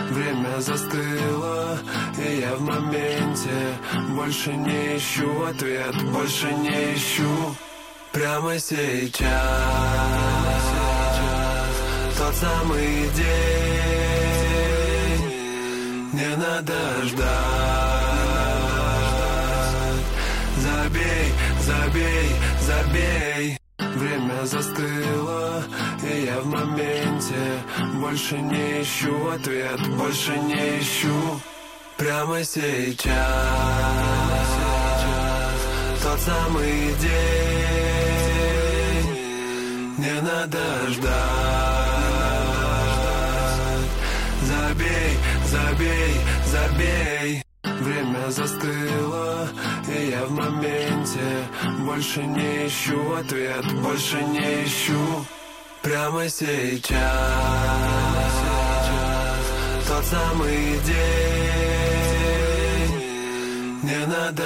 Время застыло, и я в моменте. Больше не ищу ответ, больше не ищу. Прямо сейчас тот самый день. Не надо ждать. Забей, забей, забей. Время застыло, и я в моменте. Больше не ищу ответ, больше не ищу. Прямо сейчас тот самый день. Не надо ждать. Забей, забей, забей. Время застыло, и я в моменте. Больше не ищу ответ, больше не ищу. Прямо сейчас тот самый день. Не надо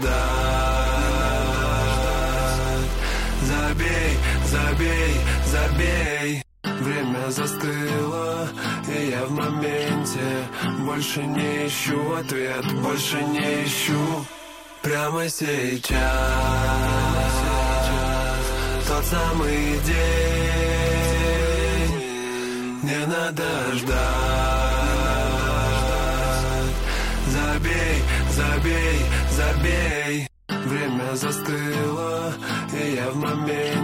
ждать. Забей, забей, забей. Время застыло, и я в моменте. Больше не ищу ответ, больше не ищу. Прямо сейчас тот самый день. Не надо ждать. Забей, забей, забей. Время застыло, и я в моменте.